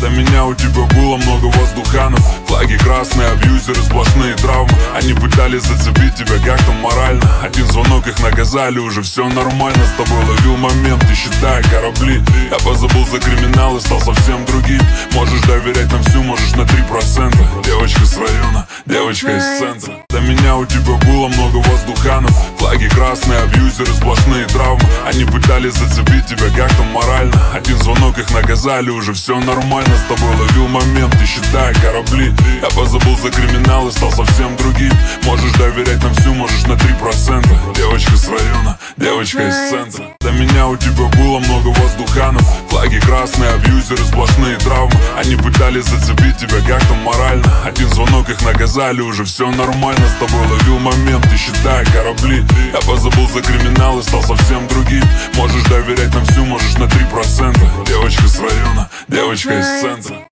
меня у тебя было много воздуханов. Флаги красные, абьюзеры, сплошные травмы. Они пытались зацепить тебя как-то морально. Один звонок, их наказали, уже все нормально. С тобой ловил момент, и считая корабли. Я позабыл за криминал и стал совсем другим. Можешь доверять нам всю, можешь на 3%. Девочка с района, девочка из центра. До меня у тебя было много воздуханов. Флаги красные, абьюзеры, сплошные травмы. Они пытались зацепить тебя как-то морально. Один звонок, их наказали, уже все нормально. С тобой ловил момент, и считая корабли. Я позабыл за криминал и стал совсем другим. Можешь доверять нам всю, можешь на 3%. Девочка с района, девочка из центра. До меня у тебя было много воздуханов. Флаги красные, абьюзеры, сплошные травмы. Они пытались зацепить тебя как-то морально. Один звонок, их наказали, уже все нормально. С тобой ловил момент, и считая корабли. Я позабыл за криминал и стал совсем другим. Можешь доверять нам всю, можешь на 3%. Девочка с района, девочка из центра.